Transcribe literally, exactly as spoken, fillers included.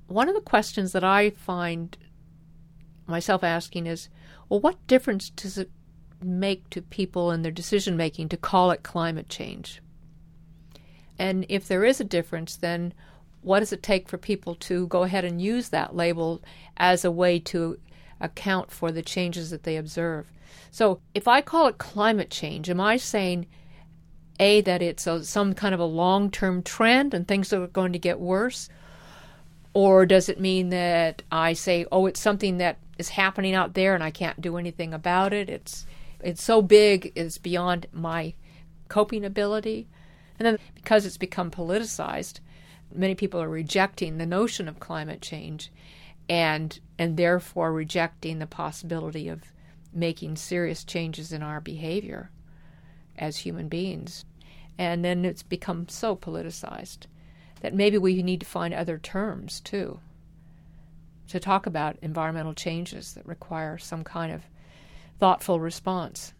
one of the questions that I find myself asking is, well, what difference does it make to people in their decision making to call it climate change? And if there is a difference, then what does it take for people to go ahead and use that label as a way to account for the changes that they observe? So if I call it climate change, am I saying, A, that it's a, some kind of a long-term trend and things are going to get worse? Or does it mean that I say, oh, it's something that is happening out there and I can't do anything about it? It's it's so big, it's beyond my coping ability. And then because it's become politicized, many people are rejecting the notion of climate change and and therefore rejecting the possibility of making serious changes in our behavior as human beings. And then it's become so politicized that maybe we need to find other terms, too, to talk about environmental changes that require some kind of thoughtful response.